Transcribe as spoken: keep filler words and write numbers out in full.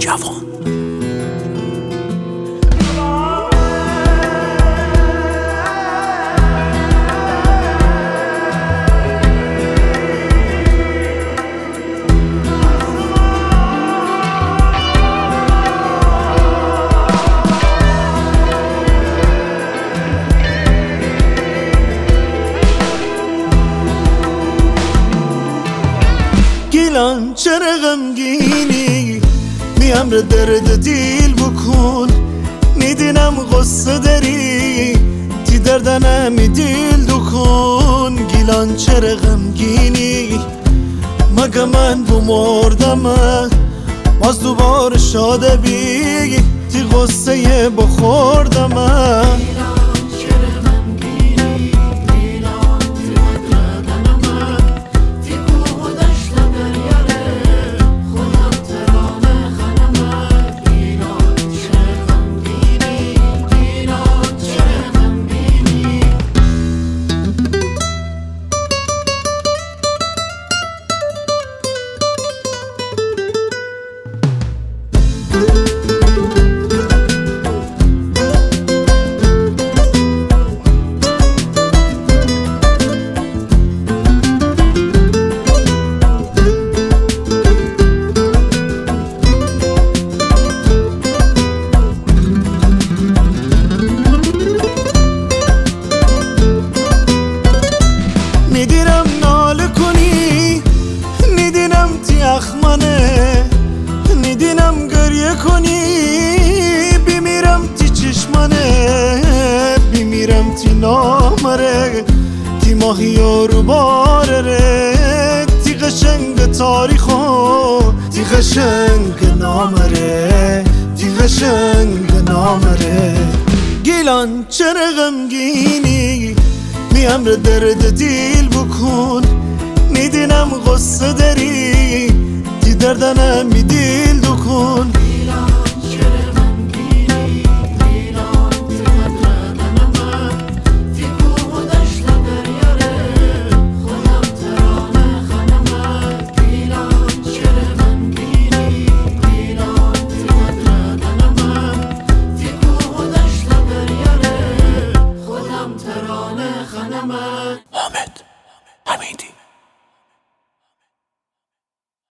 نوجوان. گیلان چرا غمگینی میم را درد دیل بکن میدینم غصه داری تی دردنمی دیل دکن. گیلان چرا غمگینی مگه من بمردم باز دوباره شاده بی تی غصه بخوردم. میدینم ناله کنی میدینم تی اخمانه میدینم گریه کنی بیمیرم تی چشمانه بیمیرم تی نامره تی ماهی رو باره تی قشنگ تاریخو تی قشنگ نامره تی قشنگ نامره. گیلان چرا غمگینی میم را درد دیل بکن میدینم غصه داری تی دردنمی دیل دکن.